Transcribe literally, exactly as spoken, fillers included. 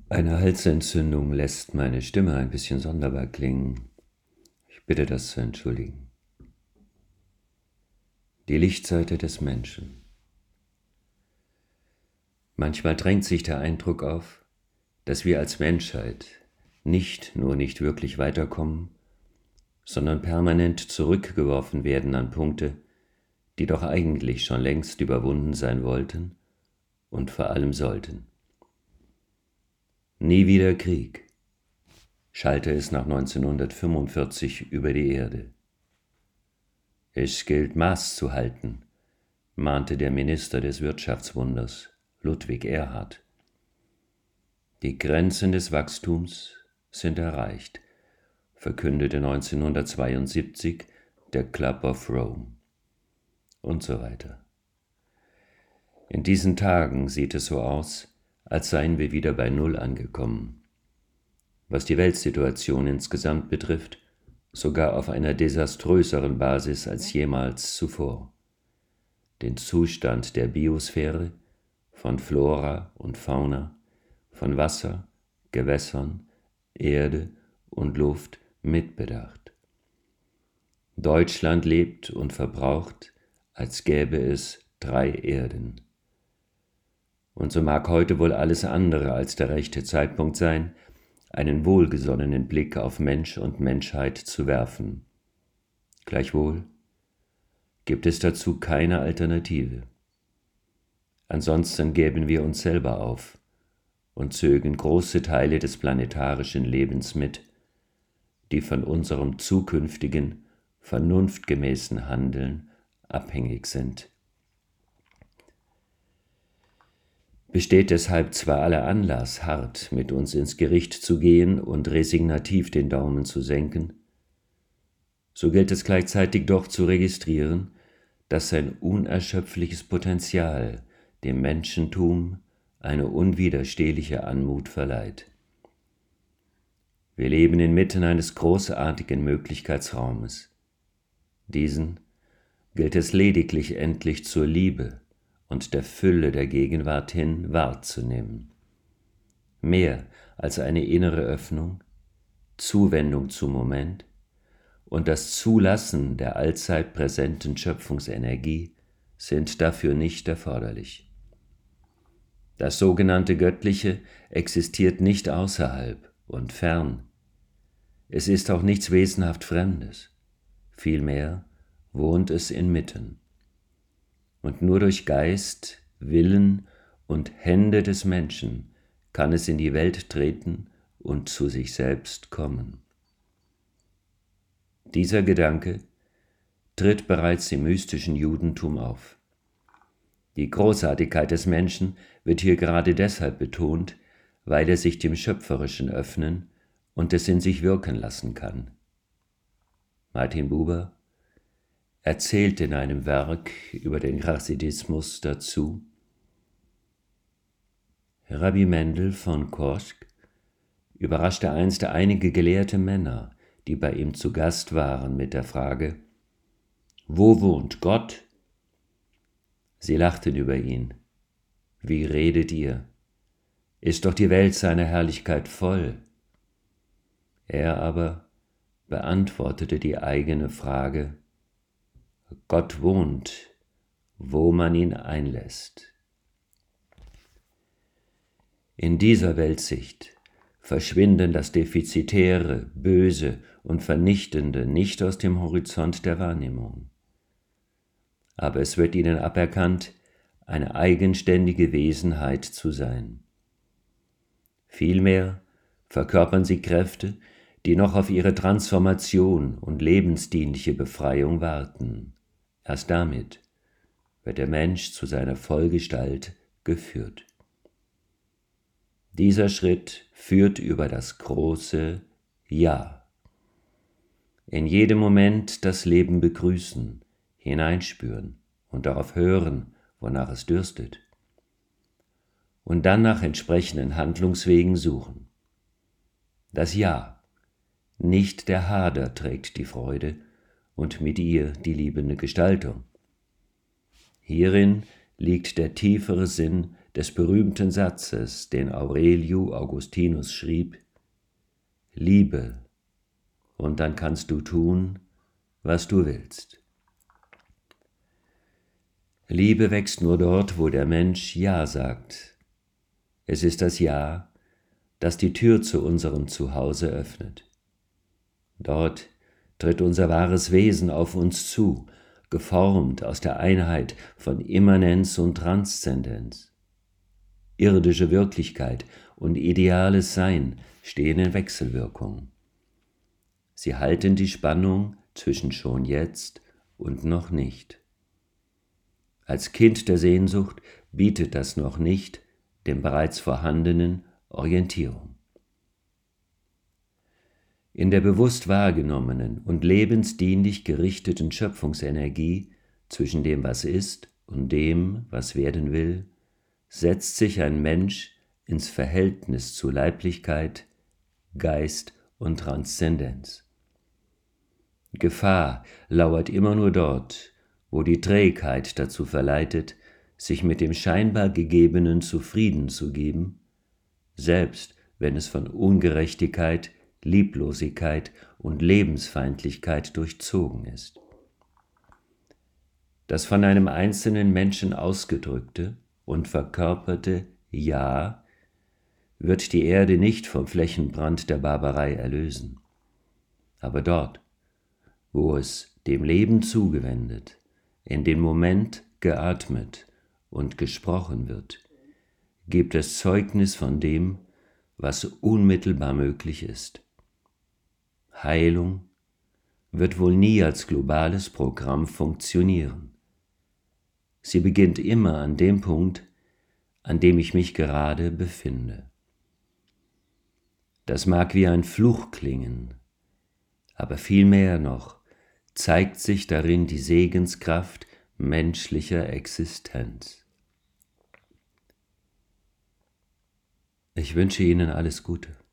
Eine Halsentzündung lässt meine Stimme ein bisschen sonderbar klingen. Ich bitte das zu entschuldigen. Die Lichtseite des Menschen. Manchmal drängt sich der Eindruck auf, dass wir als Menschheit nicht nur nicht wirklich weiterkommen, sondern permanent zurückgeworfen werden an Punkte, die doch eigentlich schon längst überwunden sein wollten und vor allem sollten. Nie wieder Krieg, schallte es nach neunzehnhundertfünfundvierzig über die Erde. Es gilt Maß zu halten, mahnte der Minister des Wirtschaftswunders, Ludwig Erhard. Die Grenzen des Wachstums sind erreicht, verkündete neunzehnhundertzweiundsiebzig der Club of Rome und so weiter. In diesen Tagen sieht es so aus, als seien wir wieder bei Null angekommen. Was die Weltsituation insgesamt betrifft, sogar auf einer desaströseren Basis als jemals zuvor. Den Zustand der Biosphäre, von Flora und Fauna, von Wasser, Gewässern, Erde und Luft mitbedacht. Deutschland lebt und verbraucht, als gäbe es drei Erden. Und so mag heute wohl alles andere als der rechte Zeitpunkt sein, einen wohlgesonnenen Blick auf Mensch und Menschheit zu werfen. Gleichwohl gibt es dazu keine Alternative. Ansonsten gäben wir uns selber auf und zögen große Teile des planetarischen Lebens mit, die von unserem zukünftigen, vernunftgemäßen Handeln abhängig sind. Besteht deshalb zwar aller Anlass, hart mit uns ins Gericht zu gehen und resignativ den Daumen zu senken, so gilt es gleichzeitig doch zu registrieren, dass sein unerschöpfliches Potenzial dem Menschentum eine unwiderstehliche Anmut verleiht. Wir leben inmitten eines großartigen Möglichkeitsraumes. Diesen gilt es lediglich endlich zur Liebe und der Fülle der Gegenwart hin wahrzunehmen. Mehr als eine innere Öffnung, Zuwendung zum Moment und das Zulassen der allzeit präsenten Schöpfungsenergie sind dafür nicht erforderlich. Das sogenannte Göttliche existiert nicht außerhalb und fern. Es ist auch nichts wesenhaft Fremdes. Vielmehr wohnt es inmitten. Und nur durch Geist, Willen und Hände des Menschen kann es in die Welt treten und zu sich selbst kommen. Dieser Gedanke tritt bereits im mystischen Judentum auf. Die Großartigkeit des Menschen wird hier gerade deshalb betont, weil er sich dem Schöpferischen öffnen und es in sich wirken lassen kann. Martin Buber erzählt in einem Werk über den Chassidismus dazu: Rabbi Mendel von Korsk überraschte einst einige gelehrte Männer, die bei ihm zu Gast waren, mit der Frage: Wo wohnt Gott? Sie lachten über ihn. Wie redet ihr? Ist doch die Welt seiner Herrlichkeit voll. Er aber beantwortete die eigene Frage: Gott wohnt, wo man ihn einlässt. In dieser Weltsicht verschwinden das Defizitäre, Böse und Vernichtende nicht aus dem Horizont der Wahrnehmung. Aber es wird ihnen aberkannt, eine eigenständige Wesenheit zu sein. Vielmehr verkörpern sie Kräfte, die noch auf ihre Transformation und lebensdienliche Befreiung warten. Erst damit wird der Mensch zu seiner Vollgestalt geführt. Dieser Schritt führt über das große Ja. In jedem Moment das Leben begrüßen, hineinspüren und darauf hören, wonach es dürstet. Und dann nach entsprechenden Handlungswegen suchen. Das Ja, nicht der Hader trägt die Freude und mit ihr die liebende Gestaltung. Hierin liegt der tiefere Sinn des berühmten Satzes, den Aurelio Augustinus schrieb: Liebe, und dann kannst du tun, was du willst. Liebe wächst nur dort, wo der Mensch Ja sagt. Es ist das Ja, das die Tür zu unserem Zuhause öffnet. Dort tritt unser wahres Wesen auf uns zu, geformt aus der Einheit von Immanenz und Transzendenz. Irdische Wirklichkeit und ideales Sein stehen in Wechselwirkung. Sie halten die Spannung zwischen schon jetzt und noch nicht. Als Kind der Sehnsucht bietet das noch nicht dem bereits Vorhandenen Orientierung. In der bewusst wahrgenommenen und lebensdienlich gerichteten Schöpfungsenergie zwischen dem, was ist, und dem, was werden will, setzt sich ein Mensch ins Verhältnis zu Leiblichkeit, Geist und Transzendenz. Gefahr lauert immer nur dort, wo die Trägheit dazu verleitet, sich mit dem scheinbar Gegebenen zufrieden zu geben, selbst wenn es von Ungerechtigkeit, Lieblosigkeit und Lebensfeindlichkeit durchzogen ist. Das von einem einzelnen Menschen ausgedrückte und verkörperte Ja wird die Erde nicht vom Flächenbrand der Barbarei erlösen. Aber dort, wo es dem Leben zugewendet, in den Moment geatmet und gesprochen wird, gibt es Zeugnis von dem, was unmittelbar möglich ist. Heilung wird wohl nie als globales Programm funktionieren. Sie beginnt immer an dem Punkt, an dem ich mich gerade befinde. Das mag wie ein Fluch klingen, aber viel mehr noch zeigt sich darin die Segenskraft menschlicher Existenz. Ich wünsche Ihnen alles Gute.